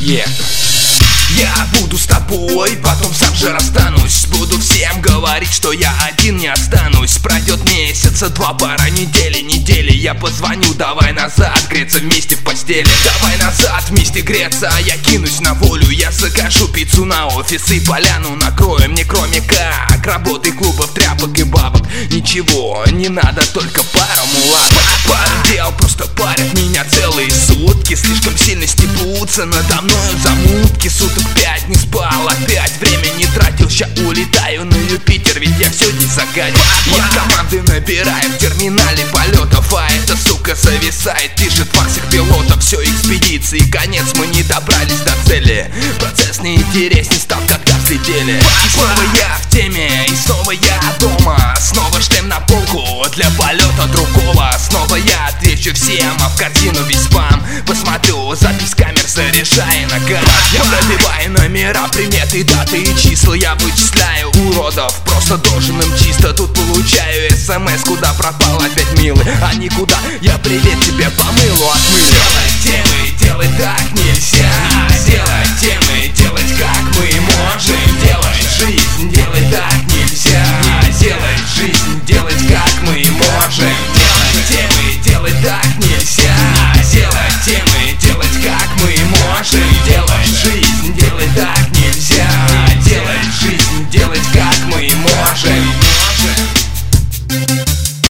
Я буду с тобой, потом сам же расстанусь. Буду всем говорить, что я один не останусь. Пройдет месяца два, пара недели. Я позвоню, давай назад, греться вместе в постели. Давай назад, вместе греться, а я кинусь на волю. Я закажу пиццу на офис и поляну накрою. Мне кроме как работы, клубов, тряпок и бабок ничего не надо, только пара мулаток. Пара дел просто парят меня целые сутки. Слишком сильно стебутся надо мною замутки. Суток 5 не спал, опять время не тратил. Ща улетаю на Юпитер, ведь я все не загадил. Я команды набираю в терминале полетов, а эта сука зависает, пишет факсик пилотов. Все, экспедиции, конец, мы не добрались до цели. Процесс не интересней стал, когда взлетели. И снова я в теме, и снова я дома. Снова шлем на полку для полета другого. Снова я отвечу всем, а в корзину весь спам. Посмотрю запись камер, заряжая на газ. Я пробиваю номера, приметы, даты и числа. Я вычисляю уродов, просто должен им чисто. Тут получаю смс, куда пропал опять милый. А никуда, я привет тебе по мылу отмыл. Делать темы, делать так нельзя. Делать темы, делать как мы можем. Делать жизнь, делать так нельзя. Делать жизнь, делать как мы можем. Делать темы, делать так нельзя.